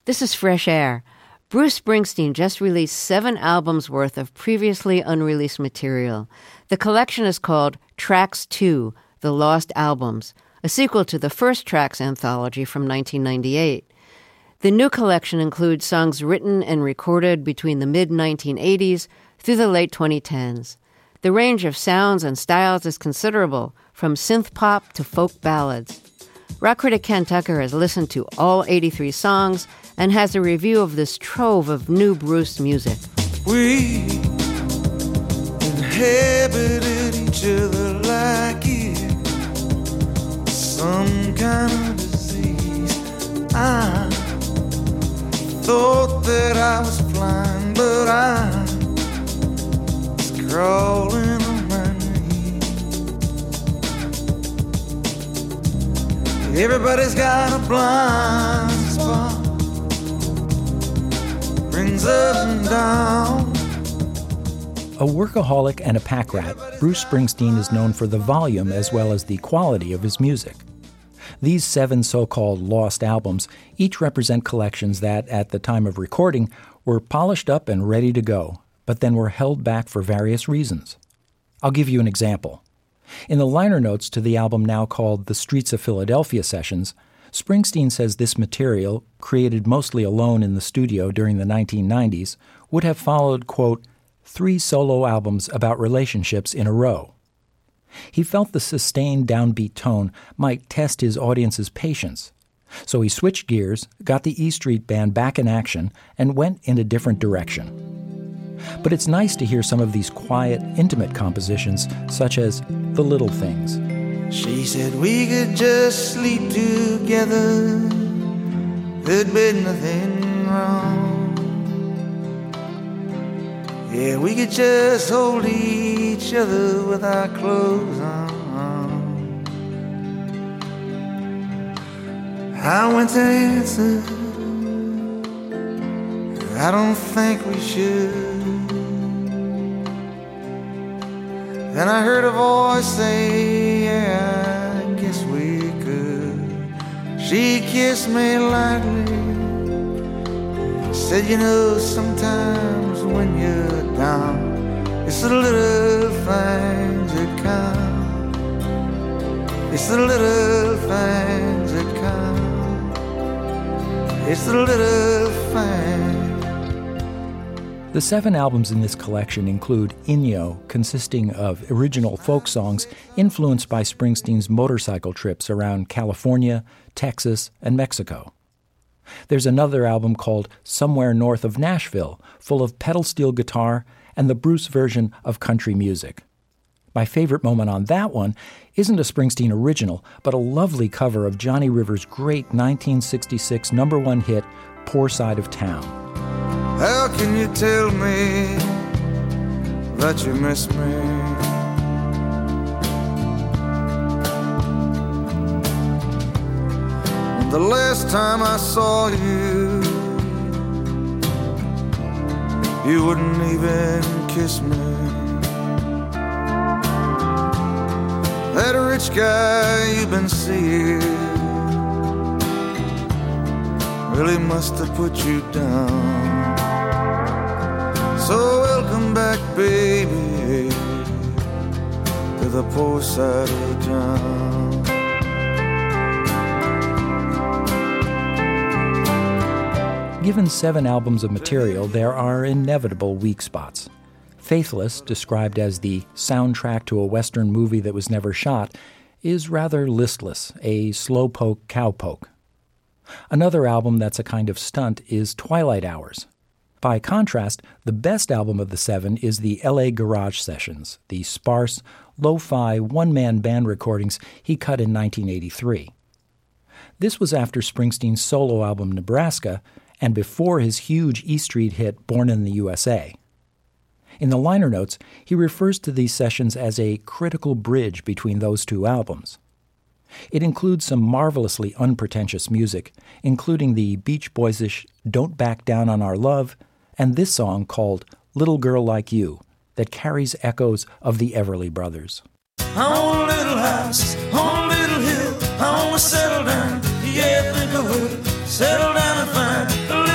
This is Fresh Air. Bruce Springsteen just released 7 albums worth of previously unreleased material. The collection is called Tracks 2, The Lost Albums, a sequel to the first Tracks anthology from 1998. The new collection includes songs written and recorded between the mid-1980s through the late 2010s. The range of sounds and styles is considerable, from synth pop to folk ballads. Rock critic Ken Tucker has listened to all 83 songs and has a review of this trove of new Bruce music. We inhabited each other like it, some kind of disease. I thought that I was flying, but I was crawling on my knees. Everybody's got a blind spot, brings up and down. A workaholic and a pack rat, Bruce Springsteen is known for the volume as well as the quality of his music. These 7 so-called lost albums each represent collections that, at the time of recording, were polished up and ready to go, but then were held back for various reasons. I'll give you an example. In the liner notes to the album now called The Streets of Philadelphia Sessions, Springsteen says this material, created mostly alone in the studio during the 1990s, would have followed, quote, 3 solo albums about relationships in a row. He felt the sustained downbeat tone might test his audience's patience. So he switched gears, got the E Street Band back in action, and went in a different direction. But it's nice to hear some of these quiet, intimate compositions, such as The Little Things. She said we could just sleep together, there'd be nothing wrong. Yeah, we could just hold each other with our clothes on. I went to answer, I don't think we should. Then I heard a voice say, yeah, I guess we could. She kissed me lightly, said, you know, sometimes when you're down, it's the little things that count. It's the little things that count. It's the little things. The 7 albums in this collection include Inyo, consisting of original folk songs influenced by Springsteen's motorcycle trips around California, Texas, and Mexico. There's another album called Somewhere North of Nashville, full of pedal steel guitar and the Bruce version of country music. My favorite moment on that one isn't a Springsteen original, but a lovely cover of Johnny Rivers' great 1966 #1 hit, Poor Side of Town. How can you tell me that you miss me? The last time I saw you, you wouldn't even kiss me. That rich guy you've been seeing really must have put you down. So welcome back, baby, to the poor side of town. Given 7 albums of material, there are inevitable weak spots. Faithless, described as the soundtrack to a Western movie that was never shot, is rather listless, a slowpoke cowpoke. Another album that's a kind of stunt is Twilight Hours. By contrast, the best album of the 7 is the LA Garage Sessions, the sparse, lo-fi, one-man band recordings he cut in 1983. This was after Springsteen's solo album Nebraska, and before his huge E Street hit Born in the USA. In the liner notes, he refers to these sessions as a critical bridge between those 2 albums. It includes some marvelously unpretentious music, including the Beach Boys-ish Don't Back Down on Our Love, and this song called Little Girl Like You, that carries echoes of the Everly Brothers. I want a little house on a little hill, I want to settle down, yeah, I think I will, settle down and find a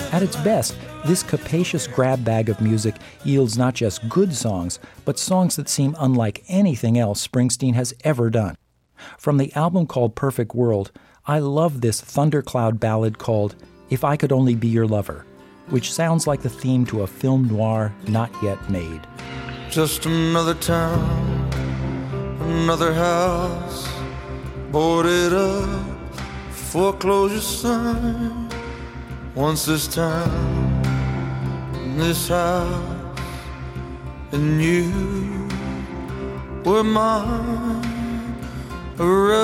At its best, this capacious grab bag of music yields not just good songs, but songs that seem unlike anything else Springsteen has ever done. From the album called Perfect World, I love this thundercloud ballad called If I Could Only Be Your Lover, which sounds like the theme to a film noir not yet made. Just another town, another house, boarded up, foreclosure sign. Once this town, this house, and you were mine. A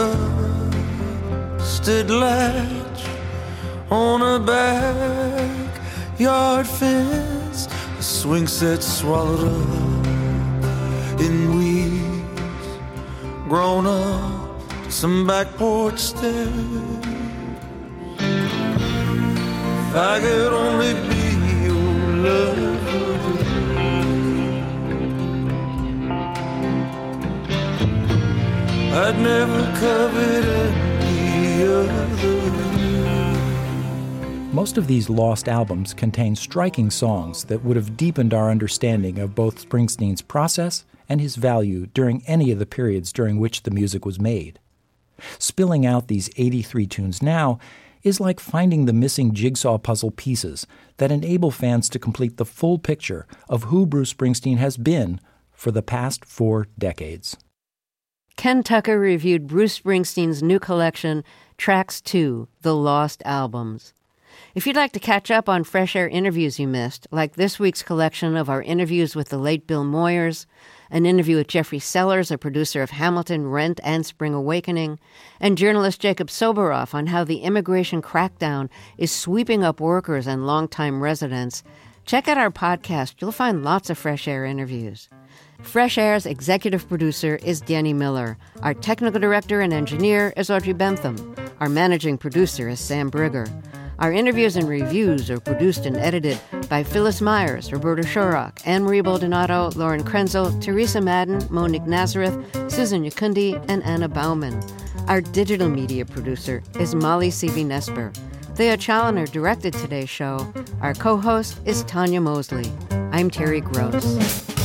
rusted latch on a backyard fence, a swing set swallowed up in weeds, grown up some back porch stairs. If I could only be your lover, I'd never covet any other. Most of these lost albums contain striking songs that would have deepened our understanding of both Springsteen's process and his value during any of the periods during which the music was made. Spilling out these 83 tunes now is like finding the missing jigsaw puzzle pieces that enable fans to complete the full picture of who Bruce Springsteen has been for the past 4 decades. Ken Tucker reviewed Bruce Springsteen's new collection, Tracks 2, The Lost Albums. If you'd like to catch up on Fresh Air interviews you missed, like this week's collection of our interviews with the late Bill Moyers, an interview with Jeffrey Sellers, a producer of Hamilton, Rent, and Spring Awakening, and journalist Jacob Soboroff on how the immigration crackdown is sweeping up workers and longtime residents, check out our podcast. You'll find lots of Fresh Air interviews. Fresh Air's executive producer is Danny Miller. Our technical director and engineer is Audrey Bentham. Our managing producer is Sam Brigger. Our interviews and reviews are produced and edited by Phyllis Myers, Roberta Shorrock, Anne-Marie Baldonado, Lauren Krenzel, Teresa Madden, Monique Nazareth, Susan Yakundi, and Anna Bauman. Our digital media producer is Molly Seavey-Nesper. Thea Challoner directed today's show. Our co-host is Tanya Mosley. I'm Terry Gross.